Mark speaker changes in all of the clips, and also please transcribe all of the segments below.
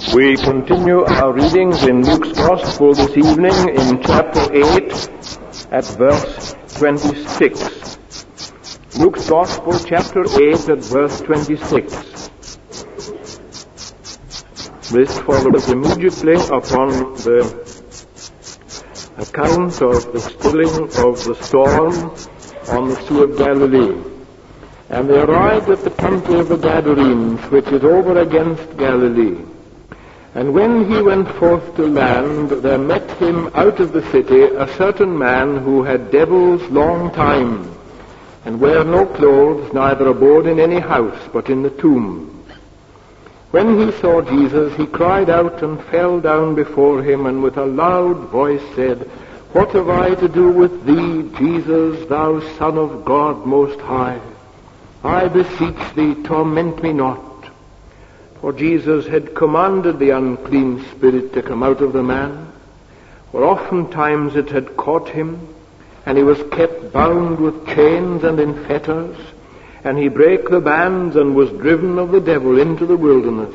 Speaker 1: We continue our readings in Luke's Gospel this evening in chapter 8 at verse 26. Luke's Gospel, chapter 8 at verse 26. This follows immediately upon the account of the stilling of the storm on the Sea of Galilee. And they arrived at the country of the Gadarenes, which is over against Galilee. And when he went forth to land, there met him out of the city a certain man who had devils long time, and wear no clothes, neither abode in any house, but in the tombs. When he saw Jesus, he cried out and fell down before him, and with a loud voice said, What have I to do with thee, Jesus, thou Son of God Most High? I beseech thee, torment me not. For Jesus had commanded the unclean spirit to come out of the man, for oftentimes it had caught him, and he was kept bound with chains and in fetters, and he brake the bands and was driven of the devil into the wilderness.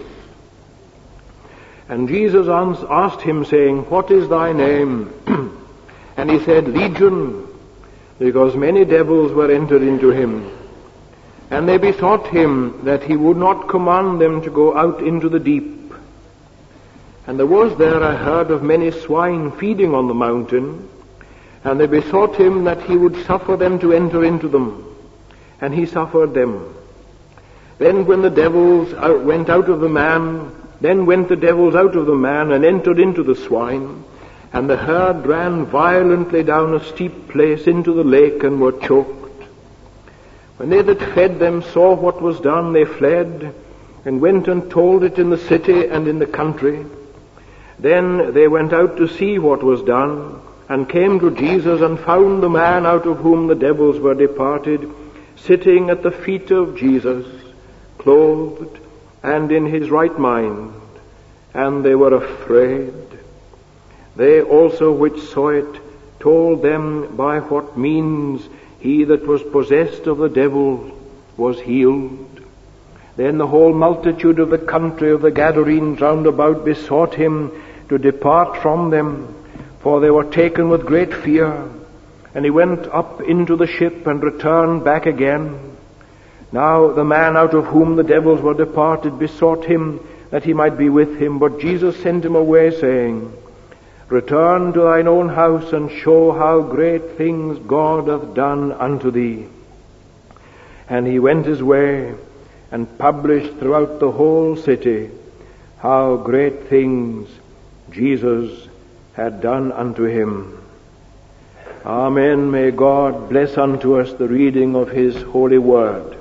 Speaker 1: And Jesus asked him, saying, What is thy name? And he said, Legion, because many devils were entered into him. And they besought him that he would not command them to go out into the deep. And there was there a herd of many swine feeding on the mountain, and they besought him that he would suffer them to enter into them. And he suffered them. Then when the devils went out of the man, then went the devils out of the man and entered into the swine, and the herd ran violently down a steep place into the lake and were choked. When they that fed them saw what was done, they fled, and went and told it in the city and in the country. Then they went out to see what was done, and came to Jesus, and found the man out of whom the devils were departed, sitting at the feet of Jesus, clothed and in his right mind. And they were afraid. They also which saw it told them by what means he that was possessed of the devil was healed. Then the whole multitude of the country of the Gadarenes round about besought him to depart from them, for they were taken with great fear. And he went up into the ship and returned back again. Now the man out of whom the devils were departed besought him that he might be with him, but Jesus sent him away, saying, Return to thine own house, and show how great things God hath done unto thee. And he went his way, and published throughout the whole city how great things Jesus had done unto him. Amen. May God bless unto us the reading of his holy word.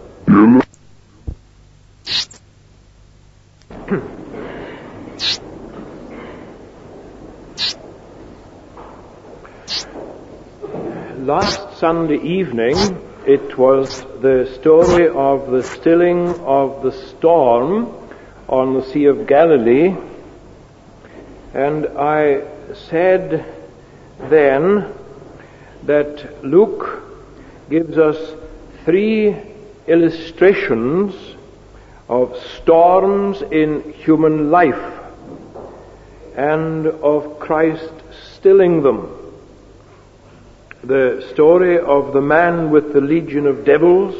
Speaker 1: Last Sunday evening, it was the story of the stilling of the storm on the Sea of Galilee, and I said then that Luke gives us three illustrations of storms in human life and of Christ stilling them. The story of the man with the legion of devils,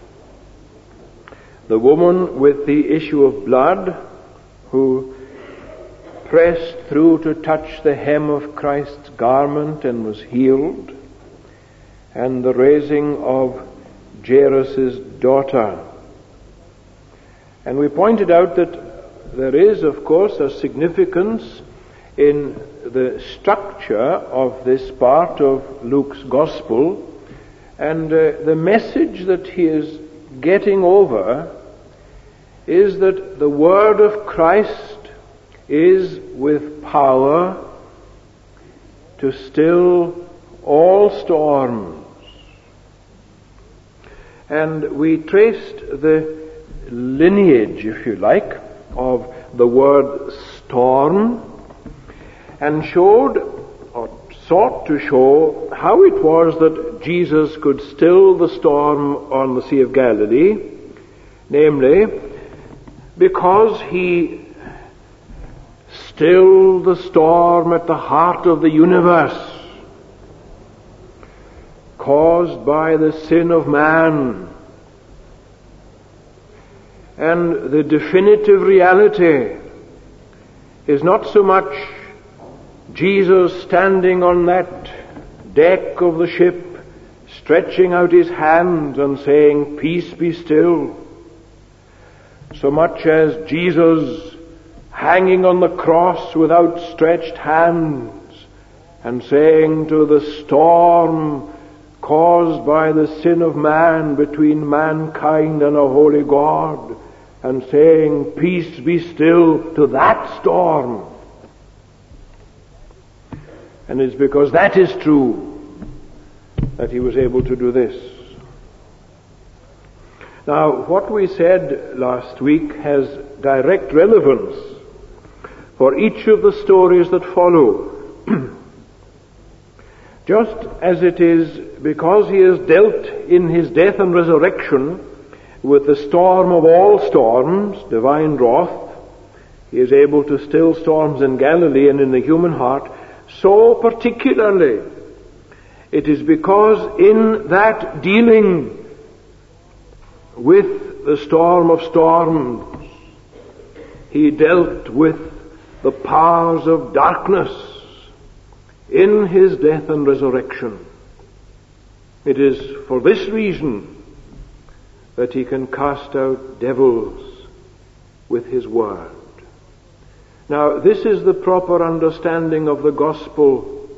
Speaker 1: the woman with the issue of blood, who pressed through to touch the hem of Christ's garment and was healed, and the raising of Jairus' daughter. And we pointed out that there is, of course, a significance in the structure of this part of Luke's Gospel, and the message that he is getting over is that the Word of Christ is with power to still all storms. And we traced the lineage, if you like, of the word storm, and showed, or sought to show, how it was that Jesus could still the storm on the Sea of Galilee, namely, because he still the storm at the heart of the universe, caused by the sin of man. And the definitive reality is not so much Jesus standing on that deck of the ship, stretching out his hand and saying, "Peace, be still," so much as Jesus hanging on the cross with outstretched hands and saying to the storm caused by the sin of man between mankind and a holy God, and saying, "Peace, be still," to that storm. And it's because that is true that he was able to do this. Now, what we said last week has direct relevance for each of the stories that follow. Just as it is because he has dealt in his death and resurrection with the storm of all storms, divine wrath, he is able to still storms in Galilee and in the human heart, so particularly it is because in that dealing with the storm of storms, he dealt with the powers of darkness in his death and resurrection. It is for this reason that he can cast out devils with his word. Now, this is the proper understanding of the gospel,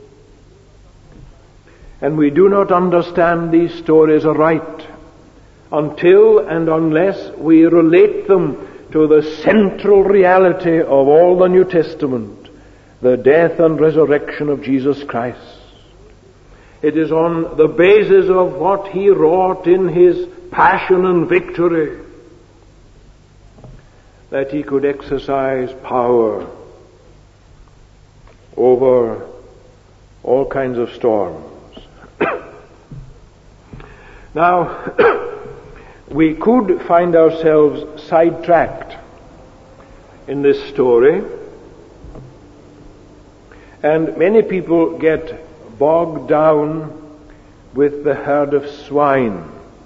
Speaker 1: and we do not understand these stories aright until and unless we relate them to the central reality of all the New Testament, the death and resurrection of Jesus Christ. It is on the basis of what he wrought in his passion and victory that he could exercise power over all kinds of storms. Now, we could find ourselves sidetracked in this story, and many people get bogged down with the herd of swine.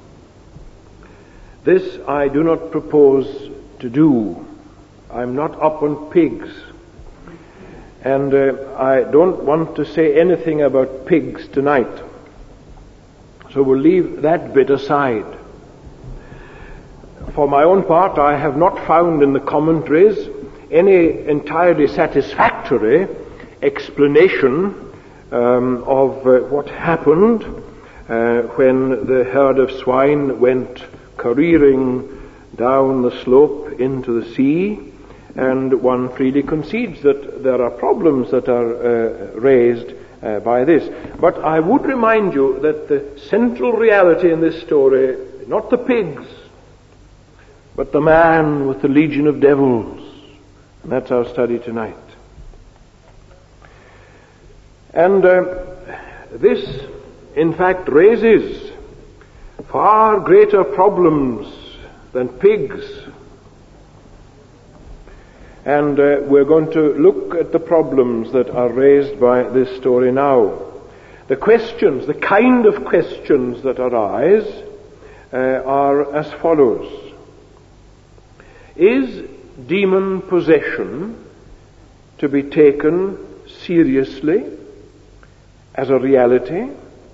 Speaker 1: This I do not propose to do. I'm not up on pigs, and I don't want to say anything about pigs tonight, so we'll leave that bit aside. For my own part, I have not found in the commentaries any entirely satisfactory explanation of what happened when the herd of swine went careering down the slope into the sea, and one freely concedes that there are problems that are raised by this. But I would remind you that the central reality in this story, not the pigs, but the man with the legion of devils. And that's our study tonight. And this, in fact, raises far greater problems than pigs. And we're going to look at the problems that are raised by this story now. The questions, the kind of questions that arise are as follows. Is demon possession to be taken seriously as a reality?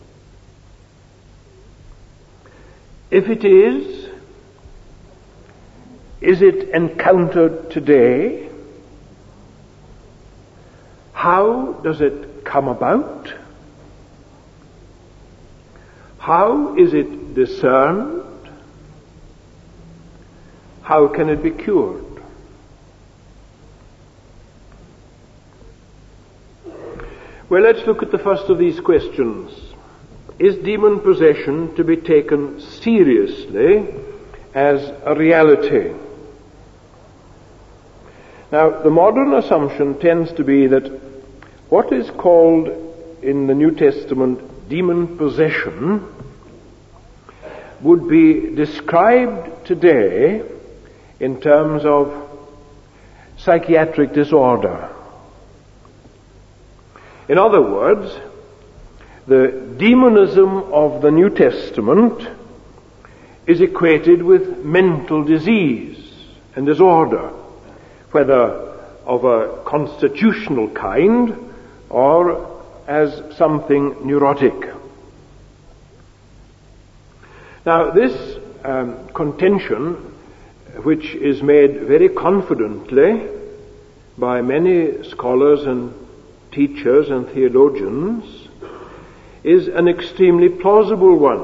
Speaker 1: If it is it encountered today? How does it come about? How is it discerned? How can it be cured? Well, let's look at the first of these questions. Is demon possession to be taken seriously as a reality? Now, the modern assumption tends to be that what is called in the New Testament demon possession would be described today in terms of psychiatric disorder In other words, the demonism of the New Testament is equated with mental disease and disorder, whether of a constitutional kind or as something neurotic. Now, this contention, which is made very confidently by many scholars and teachers and theologians, is an extremely plausible one,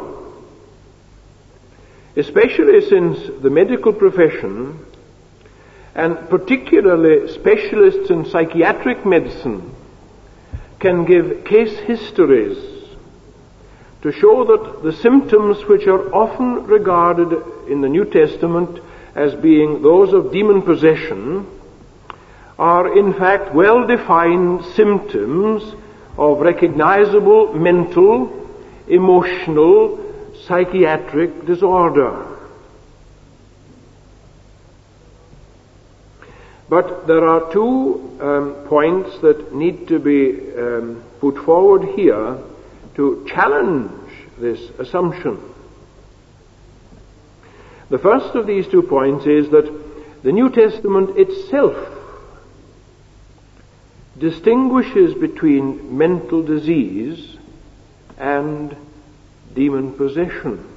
Speaker 1: especially since the medical profession, and particularly specialists in psychiatric medicine, can give case histories to show that the symptoms which are often regarded in the New Testament as being those of demon possession are in fact well-defined symptoms of recognizable mental, emotional, psychiatric disorder. But there are two points that need to be put forward here to challenge this assumption. The first of these 2 points is that the New Testament itself distinguishes between mental disease and demon possession.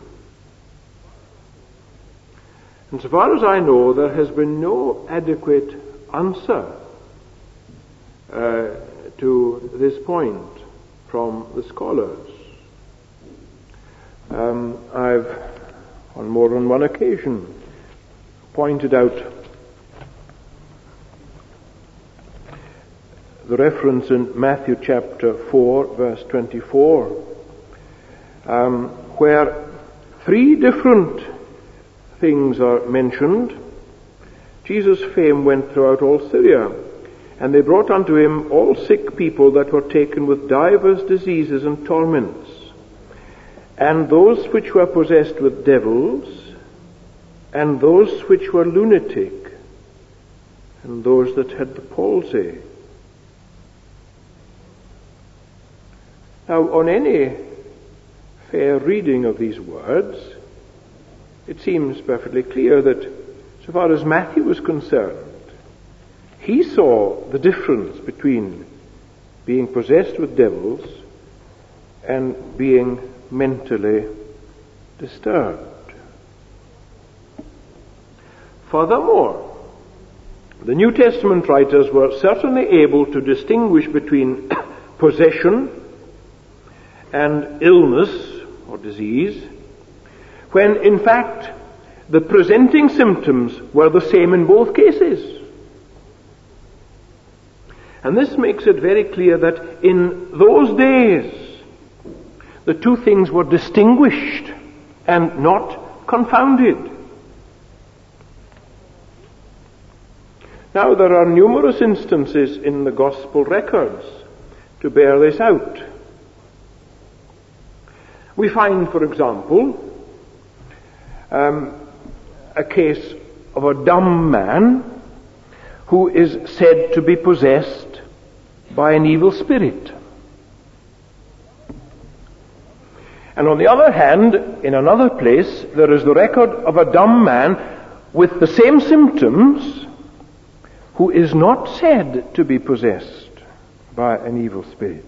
Speaker 1: And so far as I know, there has been no adequate answer to this point from the scholars. I've, on more than one occasion, pointed out the reference in Matthew chapter 4, verse 24, where 3 different things are mentioned. Jesus' fame went throughout all Syria, and they brought unto him all sick people that were taken with divers diseases and torments, and those which were possessed with devils, and those which were lunatic, and those that had the palsy. Now, on any fair reading of these words, it seems perfectly clear that, so far as Matthew was concerned, he saw the difference between being possessed with devils and being mentally disturbed. Furthermore, the New Testament writers were certainly able to distinguish between possession and illness or disease, when in fact the presenting symptoms were the same in both cases. And this makes it very clear that in those days the 2 things were distinguished and not confounded. Now, there are numerous instances in the gospel records to bear this out. We find, for example, a case of a dumb man who is said to be possessed by an evil spirit. And on the other hand, in another place, there is the record of a dumb man with the same symptoms who is not said to be possessed by an evil spirit.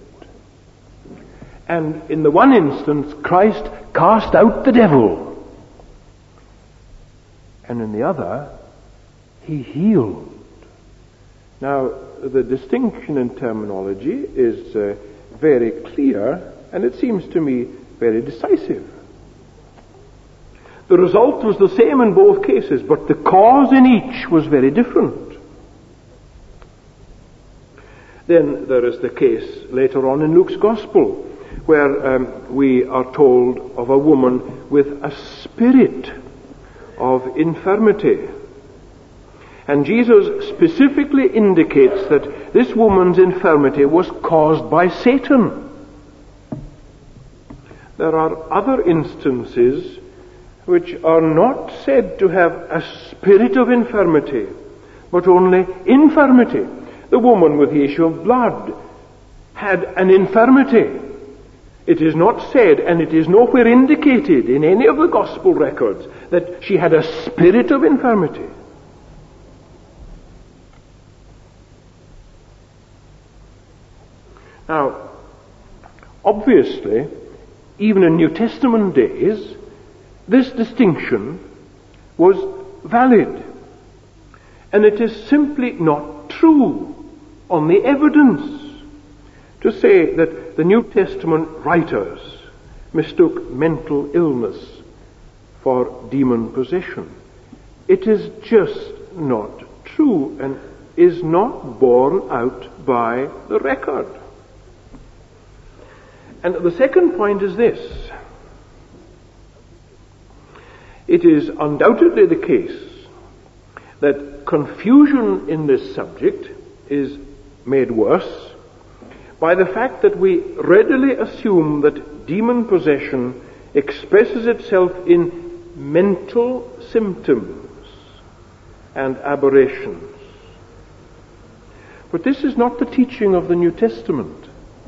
Speaker 1: And in the one instance, Christ cast out the devil. And in the other, he healed. Now, the distinction in terminology is very clear, and it seems to me very decisive. The result was the same in both cases, but the cause in each was very different. Then there is the case later on in Luke's Gospel, where we are told of a woman with a spirit of infirmity. And Jesus specifically indicates that this woman's infirmity was caused by Satan. There are other instances which are not said to have a spirit of infirmity, but only infirmity. The woman with the issue of blood had an infirmity. It is not said, and it is nowhere indicated in any of the gospel records, that she had a spirit of infirmity. Now, obviously, even in New Testament days, this distinction was valid. And it is simply not true on the evidence to say that the New Testament writers mistook mental illness for demon possession. It is just not true and is not borne out by the record. And the second point is this. It is undoubtedly the case that confusion in this subject is made worse by the fact that we readily assume that demon possession expresses itself in mental symptoms and aberrations. But this is not the teaching of the New Testament.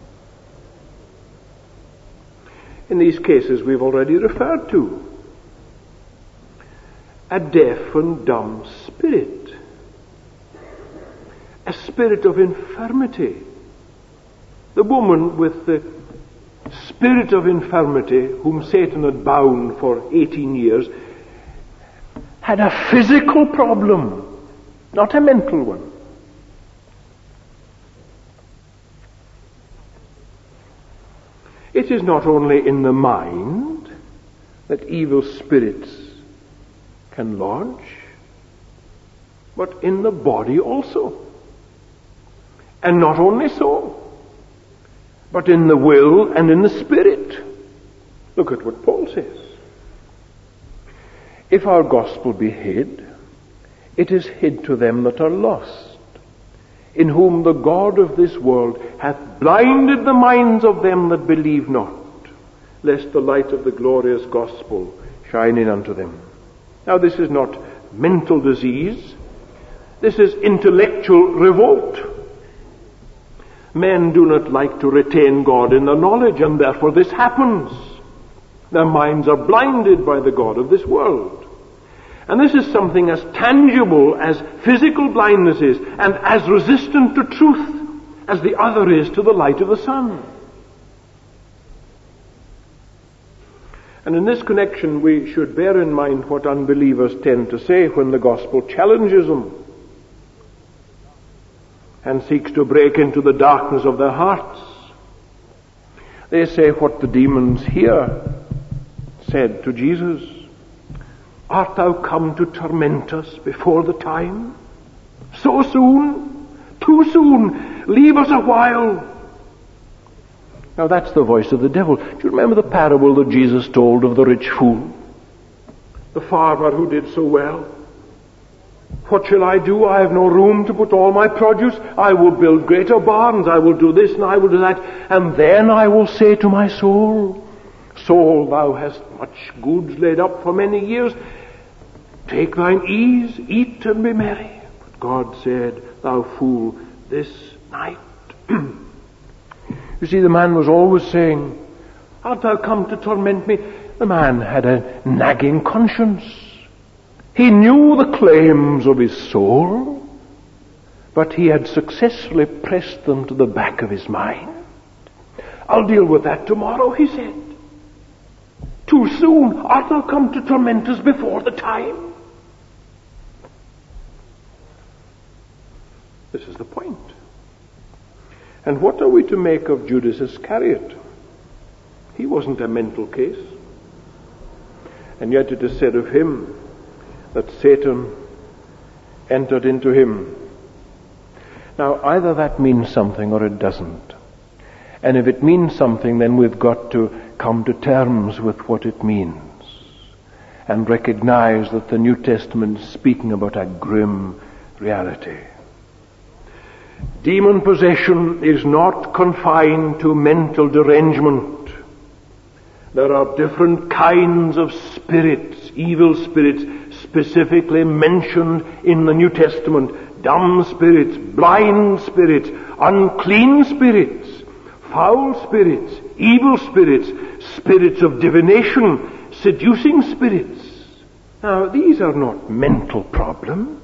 Speaker 1: In these cases we've already referred to a deaf and dumb spirit, a spirit of infirmity. The woman with the spirit of infirmity, whom Satan had bound for 18 years, had a physical problem, not a mental one. It is not only in the mind that evil spirits can lodge, but in the body also. And not only so, but in the will and in the spirit. Look at what Paul says. If our gospel be hid, it is hid to them that are lost, in whom the God of this world hath blinded the minds of them that believe not, lest the light of the glorious gospel shine in unto them. Now this is not mental disease. This is intellectual revolt. Men do not like to retain God in their knowledge, and therefore this happens. Their minds are blinded by the God of this world. And this is something as tangible as physical blindness is, and as resistant to truth as the other is to the light of the sun. And in this connection we should bear in mind what unbelievers tend to say when the gospel challenges them and seeks to break into the darkness of their hearts. They say what the demons here said to Jesus: "Art thou come to torment us before the time? So soon? Too soon? Leave us a while." Now that's the voice of the devil. Do you remember the parable that Jesus told of the rich fool? The farmer who did so well. What shall I do? I have no room to put all my produce. I will build greater barns. I will do this and I will do that. And then I will say to my soul, "Soul, thou hast much goods laid up for many years. Take thine ease, eat and be merry." But God said, "Thou fool, this night." You see, the man was always saying, "Art thou come to torment me?" The man had a nagging conscience. He knew the claims of his soul, but he had successfully pressed them to the back of his mind. "I'll deal with that tomorrow," he said. "Too soon? Art thou come to torment us before the time?" This is the point. And what are we to make of Judas Iscariot? He wasn't a mental case. And yet it is said of him that Satan entered into him. Now either that means something or it doesn't. And if it means something, then we've got to come to terms with what it means and recognize that the New Testament is speaking about a grim reality. Demon possession is not confined to mental derangement. There are different kinds of spirits, evil spirits, specifically mentioned in the New Testament. Dumb spirits, blind spirits, unclean spirits. foul spirits, evil spirits, spirits of divination, seducing spirits. Now, these are not mental problems.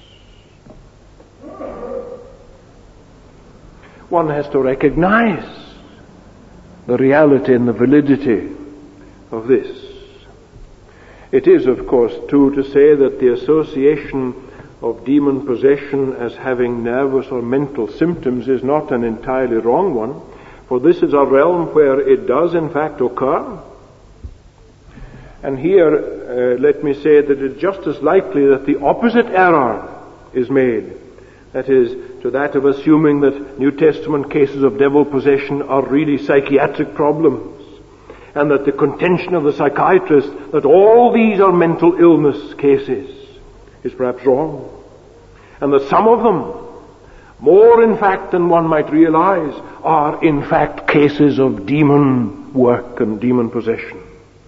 Speaker 1: One has to recognize the reality and the validity of this. It is, of course, true to say that the association of demon possession as having nervous or mental symptoms is not an entirely wrong one, for this is a realm where it does in fact occur. And here, let me say that it's just as likely that the opposite error is made. That is, to that of assuming that New Testament cases of devil possession are really psychiatric problems, and that the contention of the psychiatrist that all these are mental illness cases is perhaps wrong. And that some of them, more in fact than one might realize, are in fact cases of demon work and demon possession.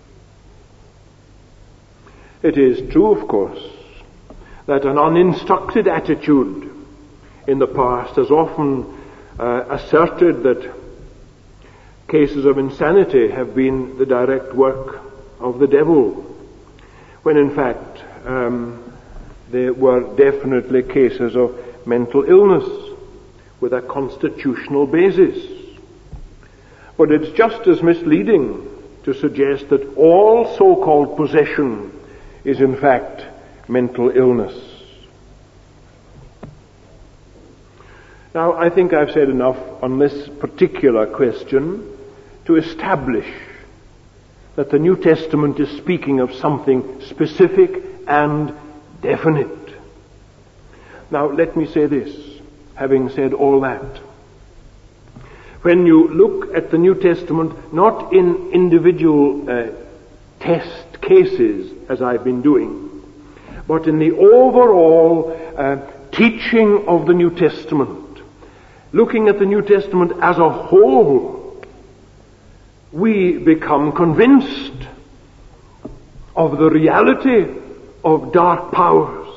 Speaker 1: It is true, of course, that an uninstructed attitude in the past has often asserted that cases of insanity have been the direct work of the devil, when in fact there were definitely cases of mental illness with a constitutional basis. But it's just as misleading to suggest that all so-called possession is in fact mental illness. Now, I think I've said enough on this particular question to establish that the New Testament is speaking of something specific and definite. Now, let me say this, having said all that. When you look at the New Testament, not in individual test cases, as I've been doing, but in the overall teaching of the New Testament, looking at the New Testament as a whole, we become convinced of the reality of dark powers.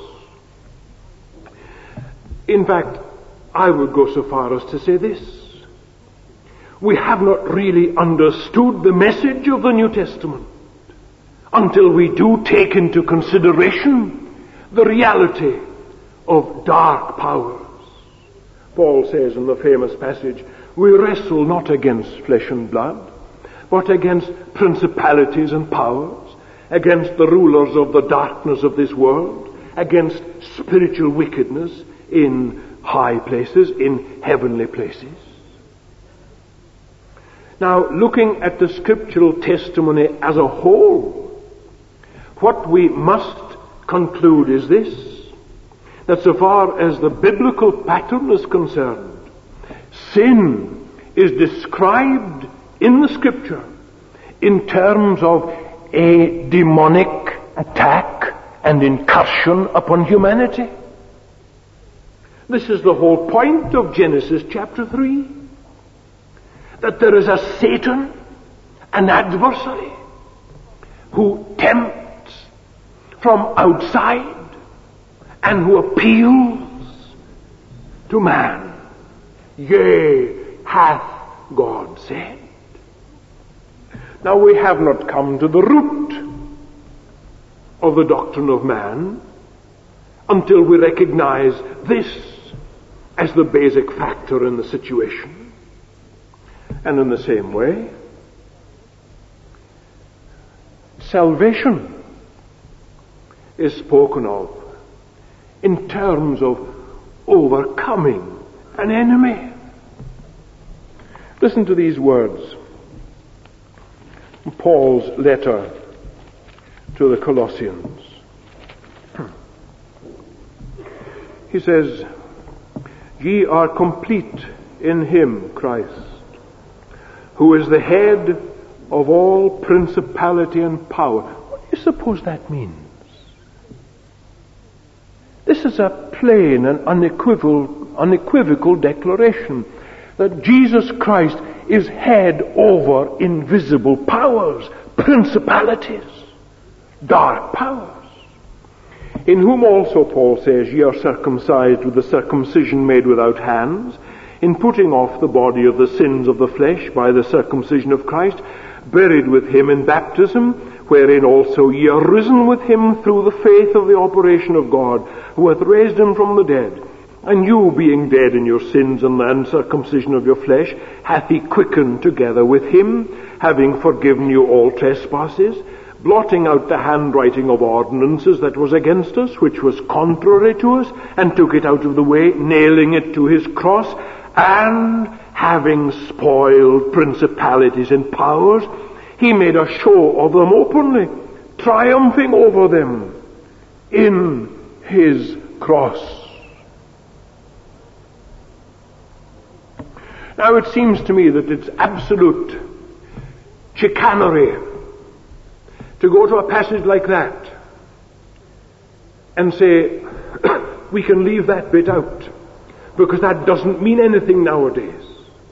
Speaker 1: In fact, I would go so far as to say this: we have not really understood the message of the New Testament until we do take into consideration the reality of dark powers. Paul says in the famous passage, we wrestle not against flesh and blood, but against principalities and powers, against the rulers of the darkness of this world, against spiritual wickedness in high places, in heavenly places. Now, looking at the scriptural testimony as a whole, what we must conclude is this: that so far as the biblical pattern is concerned, sin is described in the scripture in terms of a demonic attack and incursion upon humanity. This is the whole point of Genesis chapter 3. That there is a Satan, an adversary, who tempts from outside and who appeals to man. Yea, hath God said. Now, we have not come to the root of the doctrine of man until we recognize this as the basic factor in the situation. And in the same way, salvation is spoken of in terms of overcoming an enemy. Listen to these words. Paul's letter to the Colossians. He says, ye are complete in him, Christ, who is the head of all principality and power. What do you suppose that means? This is a plain and unequivocal declaration that Jesus Christ is head over invisible powers, principalities, dark powers. In whom also, Paul says, ye are circumcised with the circumcision made without hands, in putting off the body of the sins of the flesh by the circumcision of Christ, buried with him in baptism, wherein also ye are risen with him through the faith of the operation of God, who hath raised him from the dead. And you, being dead in your sins and the uncircumcision of your flesh, hath he quickened together with him, having forgiven you all trespasses, blotting out the handwriting of ordinances that was against us, which was contrary to us, and took it out of the way, nailing it to his cross, and having spoiled principalities and powers, he made a show of them openly, triumphing over them in his cross. Now it seems to me that it's absolute chicanery to go to a passage like that and say, we can leave that bit out, because that doesn't mean anything nowadays.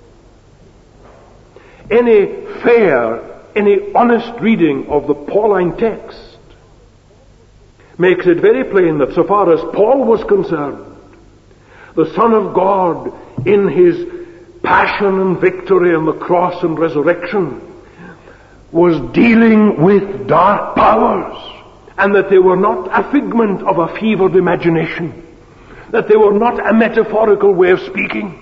Speaker 1: Any fair, any honest reading of the Pauline text makes it very plain that so far as Paul was concerned, the Son of God in his passion and victory on the cross and resurrection was dealing with dark powers, and that they were not a figment of a fevered imagination, that they were not a metaphorical way of speaking.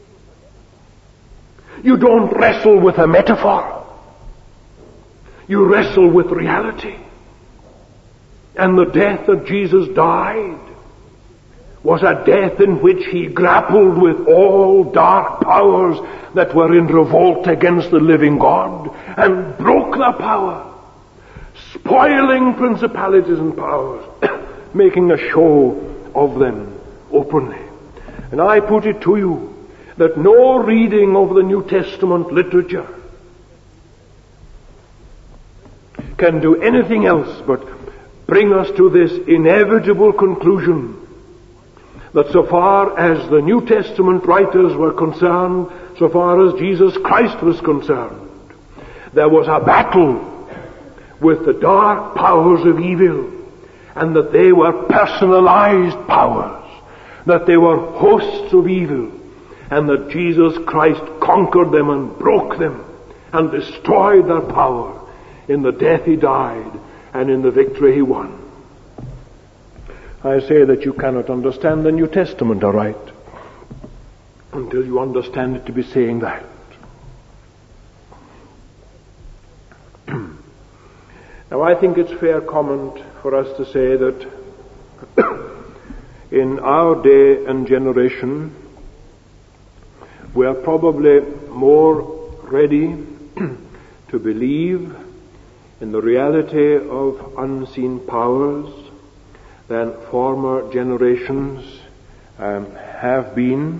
Speaker 1: You don't wrestle with a metaphor. You wrestle with reality. And the death that Jesus died was a death in which he grappled with all dark powers that were in revolt against the living God, and broke their power, spoiling principalities and powers, making a show of them openly. And I put it to you that no reading of the New Testament literature can do anything else but bring us to this inevitable conclusion that so far as the New Testament writers were concerned, so far as Jesus Christ was concerned, there was a battle with the dark powers of evil, and that they were personalized powers, that they were hosts of evil, and that Jesus Christ conquered them and broke them and destroyed their power in the death he died and in the victory he won. I say that you cannot understand the New Testament aright until you understand it to be saying that. Now I think it's fair comment for us to say that in our day and generation we are probably more ready to believe in the reality of unseen powers than former generations have been.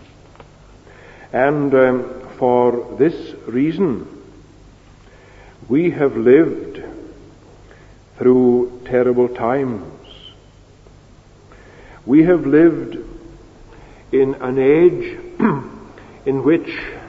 Speaker 1: And for this reason, we have lived through terrible times. We have lived in an age in which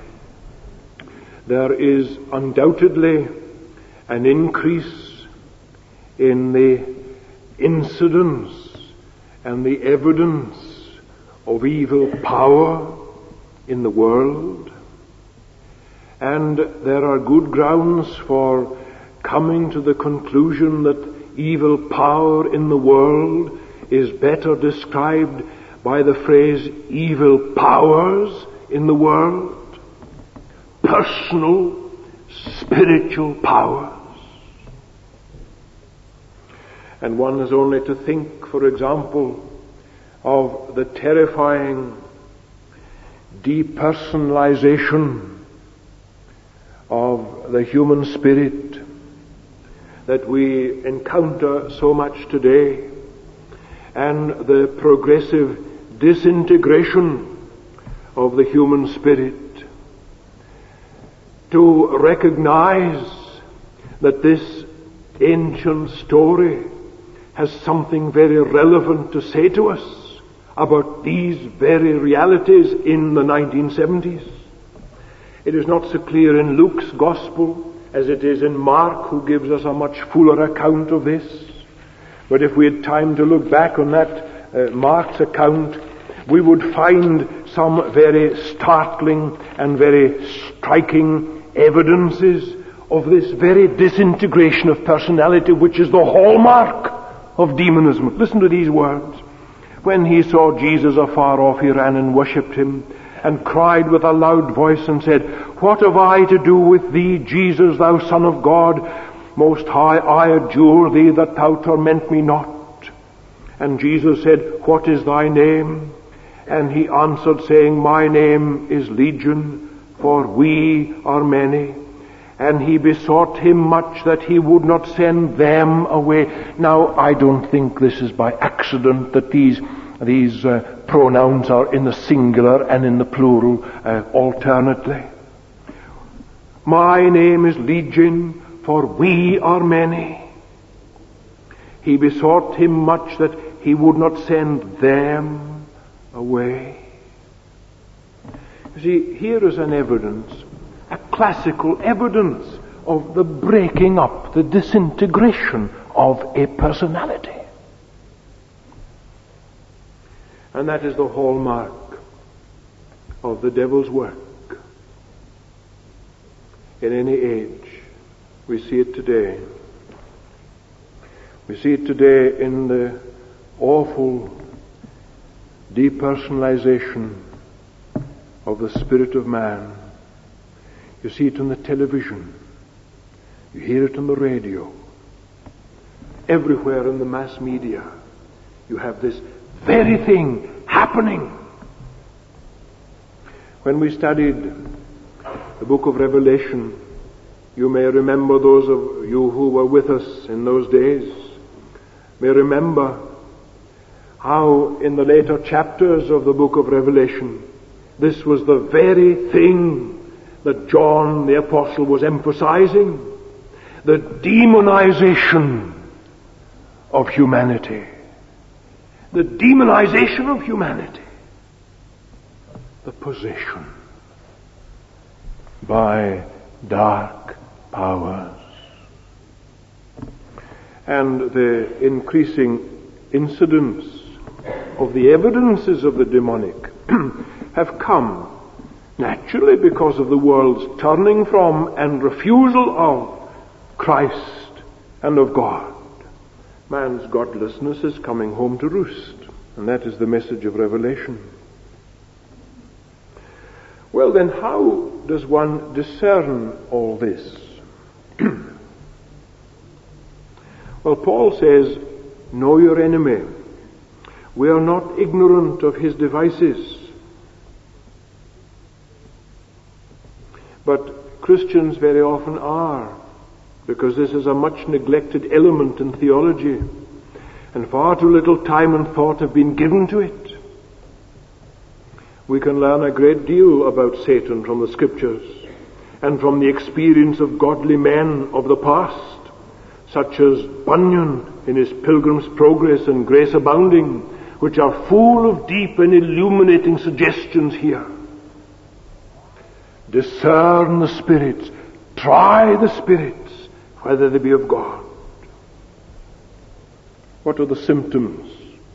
Speaker 1: there is undoubtedly an increase in the incidence and the evidence of evil power in the world, and there are good grounds for coming to the conclusion that evil power in the world is better described by the phrase evil powers in the world, personal spiritual powers. And one has only to think, for example, of the terrifying depersonalization of the human spirit that we encounter so much today, and the progressive disintegration of the human spirit, to recognize that this ancient story has something very relevant to say to us about these very realities in the 1970s. It is not so clear in Luke's Gospel as it is in Mark, who gives us a much fuller account of this. But if we had time to look back on that Mark's account, we would find some very startling and very striking evidences of this very disintegration of personality, which is the hallmark of demonism. Listen to these words. When he saw Jesus afar off, he ran and worshipped him, and cried with a loud voice and said, "What have I to do with thee, Jesus, thou Son of God? Most high, I adjure thee that thou torment me not." And Jesus said, "What is thy name?" And he answered, saying, "My name is Legion, for we are many." And he besought him much that he would not send them away. Now, I don't think this is by accident that these pronouns are in the singular and in the plural alternately. My name is Legion, for we are many. He besought him much that he would not send them away. You see, here is an evidence, a classical evidence of the breaking up, the disintegration of a personality. And that is the hallmark of the devil's work. In any age, we see it today. We see it today in the awful depersonalization of the spirit of man. You see it on the television. You hear it on the radio. Everywhere in the mass media, you have this very thing happening. When we studied the book of Revelation, you may remember, those of you who were with us in those days, may remember how in the later chapters of the book of Revelation, this was the very thing that John the Apostle was emphasizing, the demonization of humanity. The demonization of humanity. The possession by dark powers. And the increasing incidence of the evidences of the demonic have come naturally because of the world's turning from and refusal of Christ and of God. Man's godlessness is coming home to roost, and that is the message of Revelation. Well then, how does one discern all this? Well, Paul says, know your enemy. We are not ignorant of his devices. But Christians very often are, because this is a much neglected element in theology, and far too little time and thought have been given to it. We can learn a great deal about Satan from the Scriptures and from the experience of godly men of the past, such as Bunyan in his Pilgrim's Progress and Grace Abounding, which are full of deep and illuminating suggestions here. Discern the spirits, try the spirits, whether they be of God. What are the symptoms?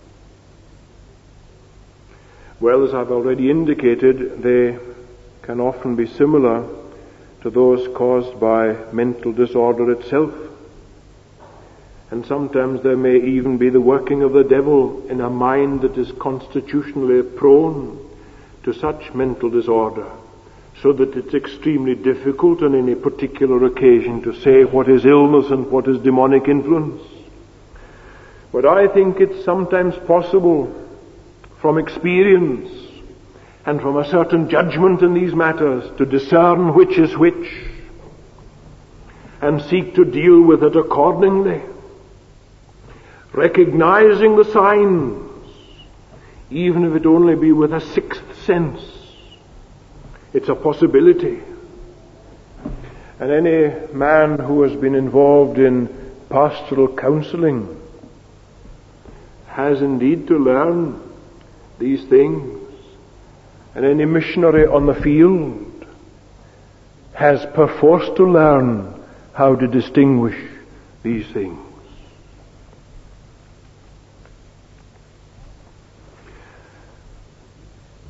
Speaker 1: Well, as I've already indicated, they can often be similar to those caused by mental disorder itself. And sometimes there may even be the working of the devil in a mind that is constitutionally prone to such mental disorder, so that it's extremely difficult on any particular occasion to say what is illness and what is demonic influence. But I think it's sometimes possible, from experience and from a certain judgment in these matters, to discern which is which and seek to deal with it accordingly, recognizing the signs, even if it only be with a sixth sense. It's a possibility. And any man who has been involved in pastoral counseling has indeed to learn these things. And any missionary on the field has perforce to learn how to distinguish these things.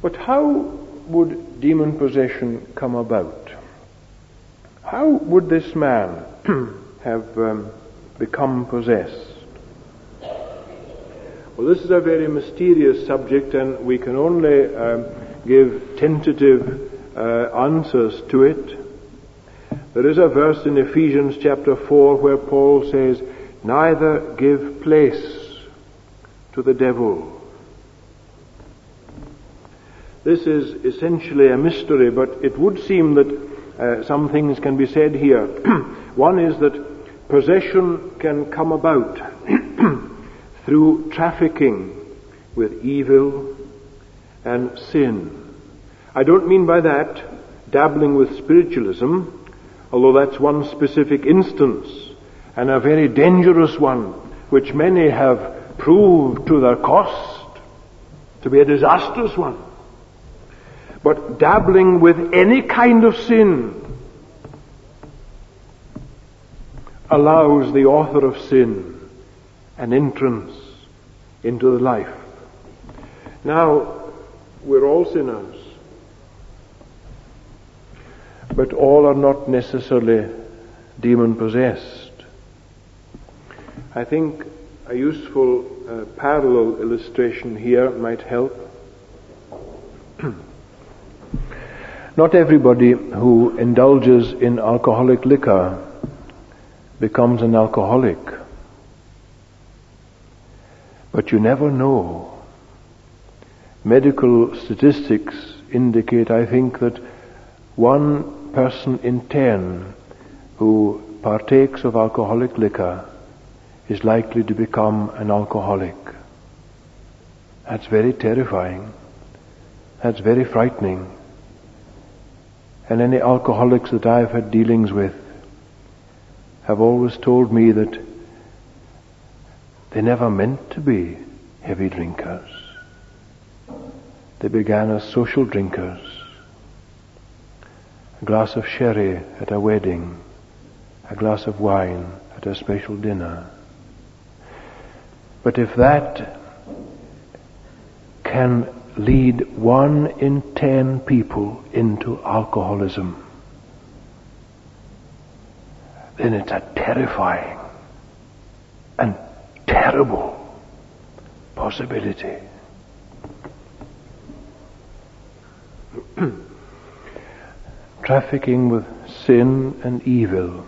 Speaker 1: But how would demon possession come about? How would this man have become possessed? Well, this is a very mysterious subject, and we can only give tentative answers to it. There is a verse in Ephesians chapter 4 where Paul says, "Neither give place to the devil." This is essentially a mystery, but it would seem that some things can be said here. One is that possession can come about through trafficking with evil and sin. I don't mean by that dabbling with spiritualism, although that's one specific instance, and a very dangerous one, which many have proved to their cost to be a disastrous one. But dabbling with any kind of sin allows the author of sin an entrance into the life. Now, we're all sinners, but all are not necessarily demon-possessed. I think a useful parallel illustration here might help. Not everybody who indulges in alcoholic liquor becomes an alcoholic. But you never know. Medical statistics indicate, I think, that 1 person in 10 who partakes of alcoholic liquor is likely to become an alcoholic. That's very terrifying. That's very frightening. And any alcoholics that I've had dealings with have always told me that they never meant to be heavy drinkers. They began as social drinkers. A glass of sherry at a wedding, a glass of wine at a special dinner. But if that can lead 1 in 10 people into alcoholism, then it's a terrifying and terrible possibility. Trafficking with sin and evil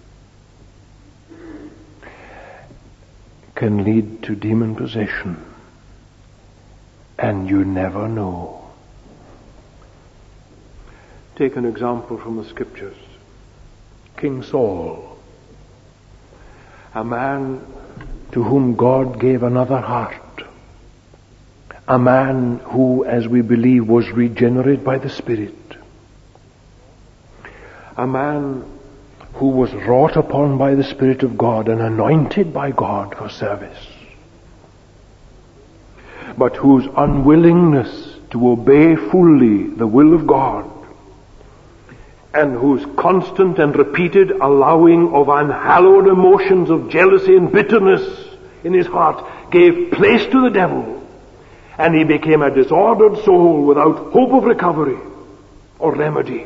Speaker 1: can lead to demon possession, and you never know. Take an example from the scriptures. King Saul, a man to whom God gave another heart, a man who, as we believe, was regenerated by the Spirit, a man who was wrought upon by the Spirit of God and anointed by God for service, but whose unwillingness to obey fully the will of God and whose constant and repeated allowing of unhallowed emotions of jealousy and bitterness in his heart gave place to the devil, and he became a disordered soul without hope of recovery or remedy.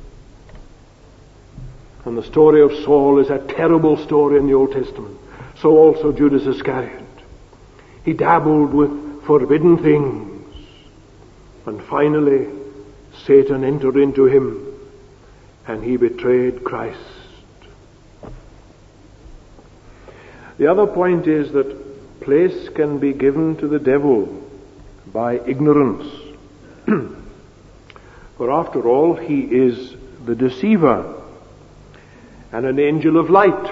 Speaker 1: And the story of Saul is a terrible story in the Old Testament. So also Judas Iscariot. He dabbled with forbidden things, and finally Satan entered into him and he betrayed Christ. The other point is that place can be given to the devil by ignorance. For after all, he is the deceiver and an angel of light.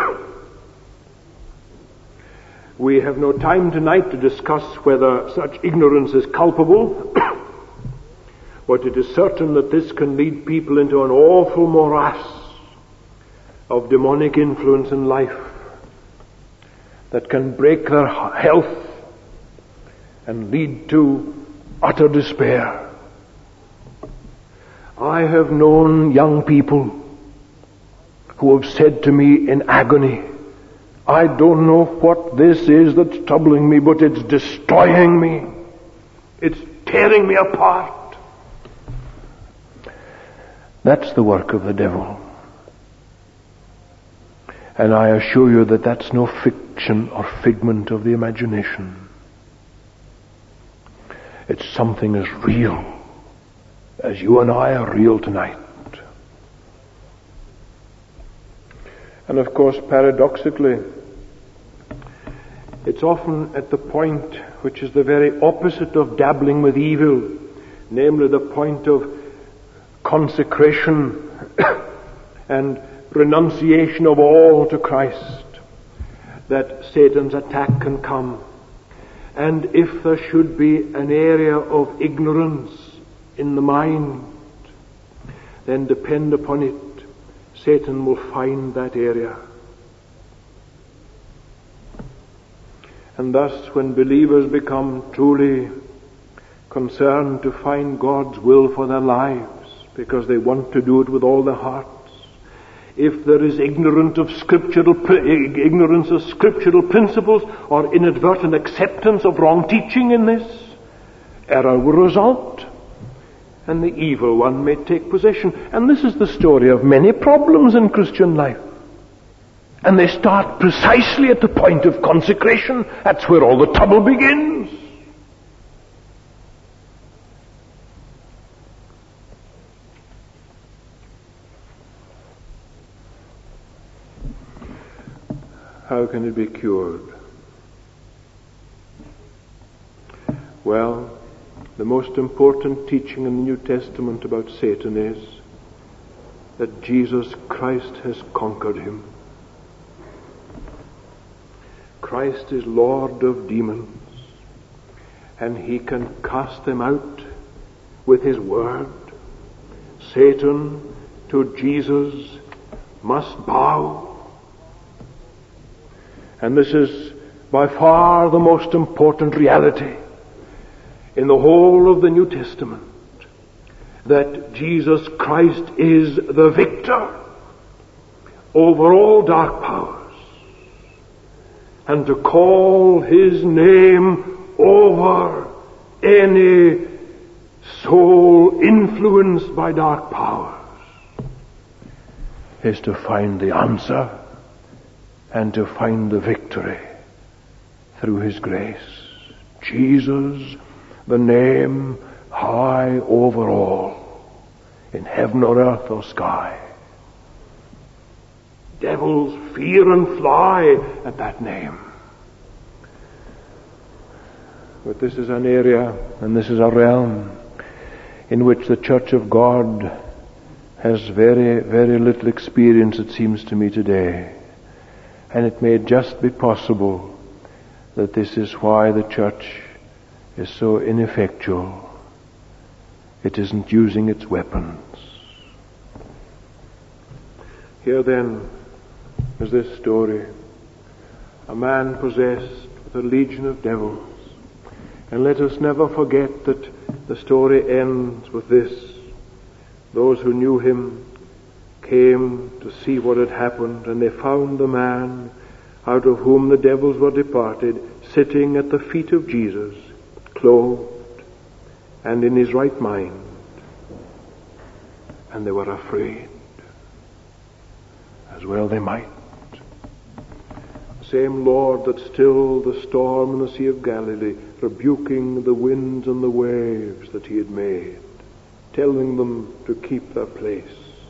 Speaker 1: We have no time tonight to discuss whether such ignorance is culpable, but it is certain that this can lead people into an awful morass of demonic influence in life that can break their health and lead to utter despair. I have known young people who have said to me in agony, I don't know what this is that's troubling me, but it's destroying me. It's tearing me apart. That's the work of the devil. And I assure you that that's no fiction or figment of the imagination. It's something as real as you and I are real tonight. And of course, paradoxically, it's often at the point which is the very opposite of dabbling with evil, namely the point of consecration and renunciation of all to Christ, that Satan's attack can come. And if there should be an area of ignorance in the mind, then depend upon it, Satan will find that area. And thus, when believers become truly concerned to find God's will for their lives, because they want to do it with all their hearts, if there is ignorance of scriptural principles or inadvertent acceptance of wrong teaching in this, error will result, and the evil one may take possession. And this is the story of many problems in Christian life. And they start precisely at the point of consecration. That's where all the trouble begins. How can it be cured? Well, the most important teaching in the New Testament about Satan is that Jesus Christ has conquered him. Christ is Lord of demons, and he can cast them out with his word. Satan to Jesus must bow. And this is by far the most important reality in the whole of the New Testament, that Jesus Christ is the victor over all dark powers. And to call his name over any soul influenced by dark powers is to find the answer and to find the victory through his grace. Jesus, the name high over all, in heaven or earth or sky. Devils fear and fly at that name. But this is an area, and this is a realm in which the Church of God has very, very little experience, it seems to me today. And it may just be possible that this is why the Church is so ineffectual. It isn't using its weapons. Here then is this story. A man possessed with a legion of devils. And let us never forget that the story ends with this. Those who knew him came to see what had happened, and they found the man out of whom the devils were departed, sitting at the feet of Jesus, clothed and in his right mind. And they were afraid. As well they might. The same Lord that stilled the storm in the Sea of Galilee, rebuking the winds and the waves that he had made, telling them to keep their place,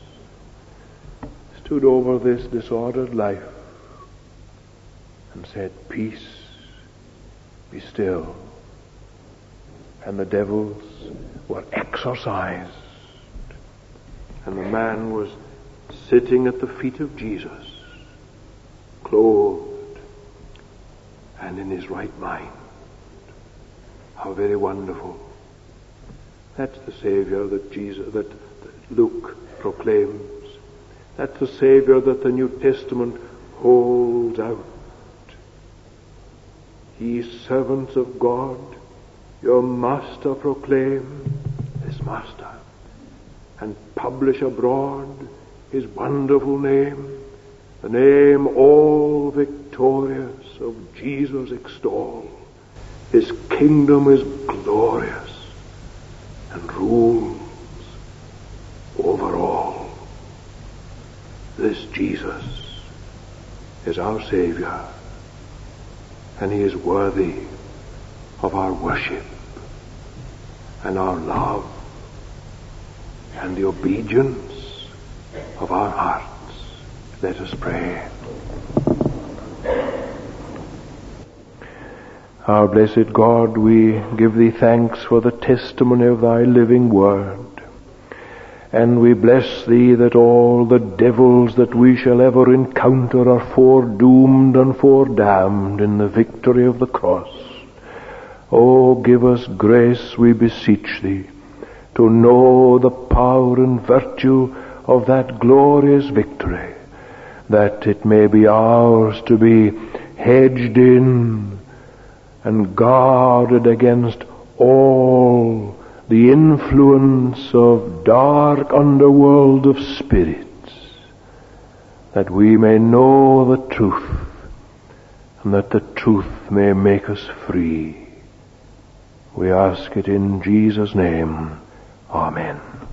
Speaker 1: stood over this disordered life and said, "Peace, be still." And the devils were exorcised, and the man was sitting at the feet of Jesus, clothed and in his right mind. How very wonderful. That's the Savior that Luke proclaims. That's the Savior that the New Testament holds out. Ye servants of God, your Master proclaim, this Master, and publish abroad his wonderful name, the name all victorious of Jesus extol. His kingdom is glorious, and rules over all. This Jesus is our Savior, and he is worthy of our worship and our love and the obedience of our hearts. Let us pray. Our blessed God, we give thee thanks for the testimony of thy living word. And we bless thee that all the devils that we shall ever encounter are foredoomed and foredamned in the victory of the cross. Oh, give us grace, we beseech thee, to know the power and virtue of that glorious victory, that it may be ours to be hedged in and guarded against all the influence of dark underworld of spirits, that we may know the truth, and that the truth may make us free. We ask it in Jesus' name. Amen.